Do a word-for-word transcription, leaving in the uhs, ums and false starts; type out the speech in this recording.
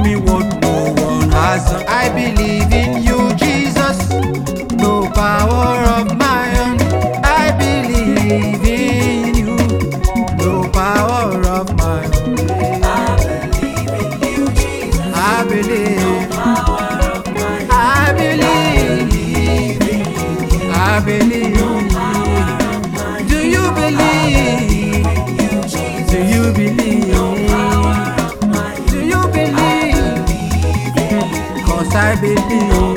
me what no one has done. I believe in you, Jesus. No power of my own. I believe in you. No power of my own. I believe in you, Jesus. I believe. No power of my own. I believe. I believe. Do you believe? Do you believe? Do you believe? Cause I believe.